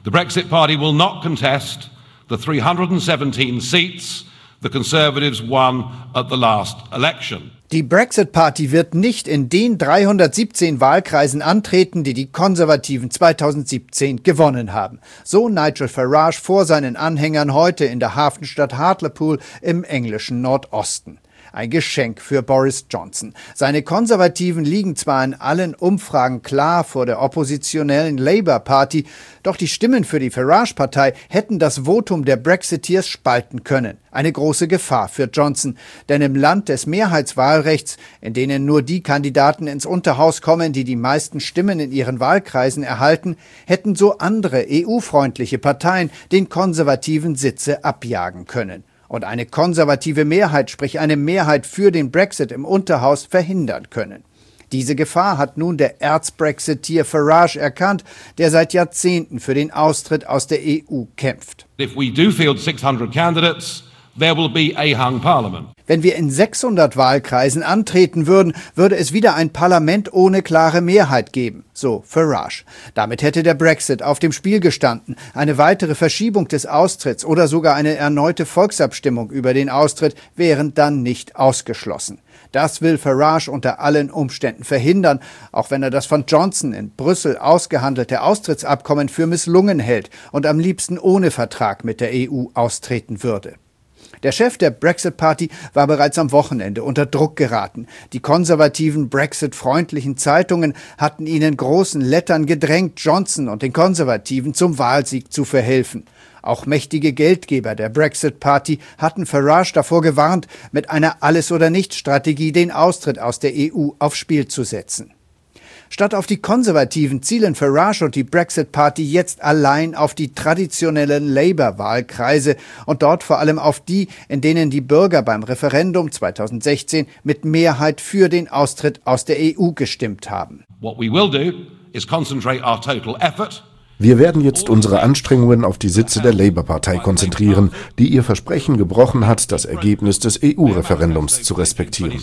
The Brexit Party will not contest the 317 seats the Conservatives won at the last election. Die Brexit-Party wird nicht in den 317 Wahlkreisen antreten, die die Konservativen 2017 gewonnen haben. So Nigel Farage vor seinen Anhängern heute in der Hafenstadt Hartlepool im englischen Nordosten. Ein Geschenk für Boris Johnson. Seine Konservativen liegen zwar in allen Umfragen klar vor der oppositionellen Labour Party, doch die Stimmen für die Farage-Partei hätten das Votum der Brexiteers spalten können. Eine große Gefahr für Johnson, denn im Land des Mehrheitswahlrechts, in denen nur die Kandidaten ins Unterhaus kommen, die die meisten Stimmen in ihren Wahlkreisen erhalten, hätten so andere EU-freundliche Parteien den Konservativen Sitze abjagen können. Und eine konservative Mehrheit, sprich eine Mehrheit für den Brexit im Unterhaus, verhindern können. Diese Gefahr hat nun der Erz-Brexiteer Farage erkannt, der seit Jahrzehnten für den Austritt aus der EU kämpft. If we do field 600 candidates, there will be a hung parliament. Wenn wir in 600 Wahlkreisen antreten würden, würde es wieder ein Parlament ohne klare Mehrheit geben, so Farage. Damit hätte der Brexit auf dem Spiel gestanden. Eine weitere Verschiebung des Austritts oder sogar eine erneute Volksabstimmung über den Austritt wären dann nicht ausgeschlossen. Das will Farage unter allen Umständen verhindern, auch wenn er das von Johnson in Brüssel ausgehandelte Austrittsabkommen für misslungen hält und am liebsten ohne Vertrag mit der EU austreten würde. Der Chef der Brexit-Party war bereits am Wochenende unter Druck geraten. Die konservativen Brexit-freundlichen Zeitungen hatten ihn in großen Lettern gedrängt, Johnson und den Konservativen zum Wahlsieg zu verhelfen. Auch mächtige Geldgeber der Brexit-Party hatten Farage davor gewarnt, mit einer Alles-oder-nichts-Strategie den Austritt aus der EU aufs Spiel zu setzen. Statt auf die Konservativen zielen Farage und die Brexit-Party jetzt allein auf die traditionellen Labour-Wahlkreise und dort vor allem auf die, in denen die Bürger beim Referendum 2016 mit Mehrheit für den Austritt aus der EU gestimmt haben. What we will do is concentrate our total effort. Wir werden jetzt unsere Anstrengungen auf die Sitze der Labour-Partei konzentrieren, die ihr Versprechen gebrochen hat, das Ergebnis des EU-Referendums zu respektieren.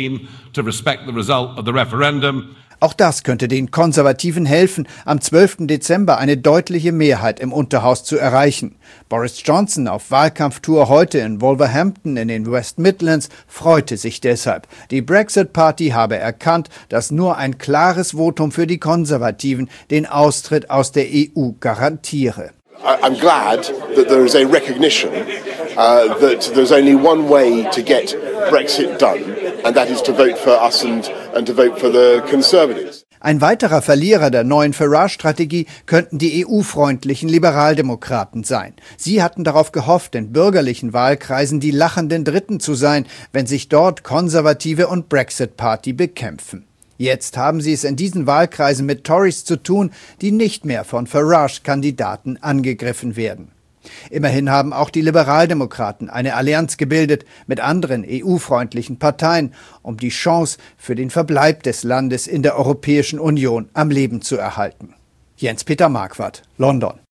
Auch das könnte den Konservativen helfen, am 12. Dezember eine deutliche Mehrheit im Unterhaus zu erreichen. Boris Johnson auf Wahlkampftour heute in Wolverhampton in den West Midlands freute sich deshalb. Die Brexit-Party habe erkannt, dass nur ein klares Votum für die Konservativen den Austritt aus der EU garantiere. I'm glad that there is a recognition that there's only one way to get Brexit done, and that is to vote for us and to vote for the Conservatives. Ein weiterer Verlierer der neuen Farage-Strategie könnten die EU-freundlichen Liberaldemokraten sein. Sie hatten darauf gehofft, in bürgerlichen Wahlkreisen die lachenden Dritten zu sein, wenn sich dort Konservative und Brexit-Party bekämpfen. Jetzt haben sie es in diesen Wahlkreisen mit Tories zu tun, die nicht mehr von Farage-Kandidaten angegriffen werden. Immerhin haben auch die Liberaldemokraten eine Allianz gebildet mit anderen EU-freundlichen Parteien, um die Chance für den Verbleib des Landes in der Europäischen Union am Leben zu erhalten. Jens-Peter Marquardt, London.